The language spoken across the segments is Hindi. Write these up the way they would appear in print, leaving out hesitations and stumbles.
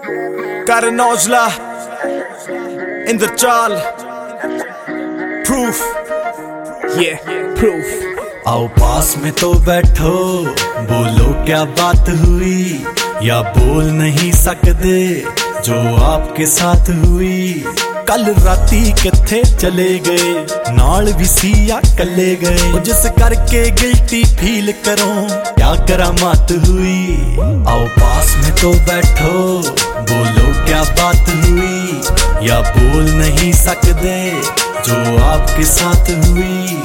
Karan Aujla in the चाल proof, yeah proof। आओ पास में तो बैठो, बोलो क्या बात हुई, या बोल नहीं सकते जो आपके साथ हुई। कल राती किथे चले गए, नाल भी सिया कले गए, जिस करके गिल्टी फील करो क्या करामात हुई। आओ पास में तो बैठो, बोलो क्या बात हुई, या बोल नहीं सकते जो आपके साथ हुई।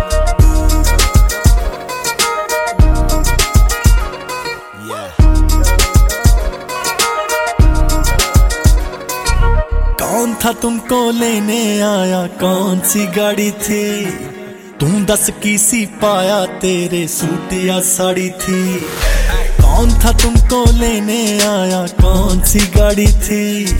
कौन था तुमको लेने आया, कौन सी गाड़ी थी, तुम 10 की सी पाया, तेरे सूट या साड़ी थी। कौन था तुमको लेने आया, कौन सी गाड़ी थी,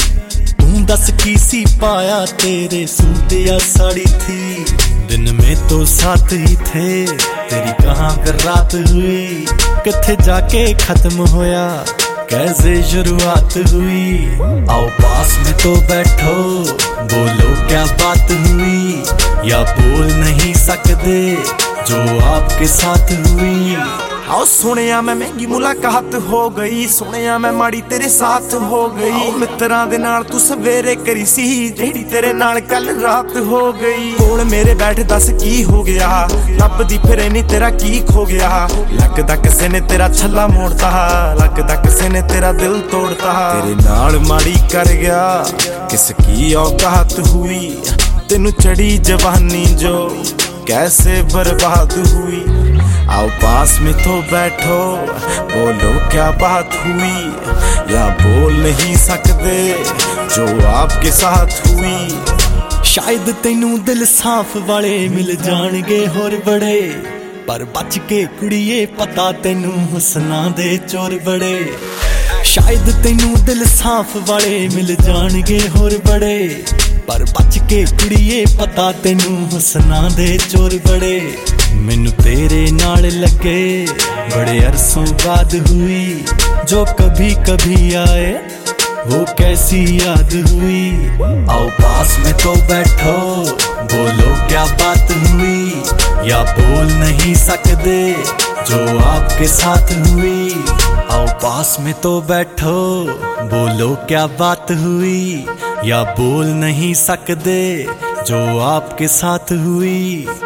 तुम 10 की सी पाया, तेरे सूट या साड़ी थी। दिन में तो साथ ही थे, तेरी कहाँ फिर रात हुई, किथे जाके खत्म होया, कैसे शुरुआत हुई। आओ पास में तो बैठो, बोलो क्या बात हुई, या बोल नहीं सकते जो आपके साथ हुई। आओ सुनिया मैं महंगी मुलाकात हो गई, सुनिया मैं माड़ी तेरे साथ हो गई। मित्रां दे नाल तू सवेरे करी सी, जेड़ी तेरे नाल कल रात हो गई। कोल मेरे बैठ दस की हो गया, लभदी फिरे नी तेरा की खो गया। लगदा किसे ने तेरा छल्ला मोड़ता, लगदा किसे ने तेरा दिल तोड़ता। तेरे नाल माड़ी कर गया, किसकी औकात हुई, तेनू चढ़ी जवानी जो कैसे बर्बाद हुई। आओ पास में तो बैठो, बोलो क्या बात हुई, या बोल नहीं सकते जो आपके साथ हुई। शायद तेनू दिल साफ वाले मिल जाणगे होर बड़े, पर बच के कुड़िए पता तेनू हुस्ना दे चोर बड़े। शायद तेनू दिल साफ वाले मिल जाणगे होर बड़े, पर बच के कुड़िए पता तेनू हुस्ना दे चोर बड़े। मैनू तेरे नाल लगे बड़े अरसों बाद हुई, जो कभी कभी आए वो कैसी याद हुई। आओ पास में तो बैठो, बोलो क्या बात हुई, या बोल नहीं सकते जो आपके साथ हुई। आओ पास में तो बैठो, बोलो क्या बात हुई, या बोल नहीं सकते जो आपके साथ हुई।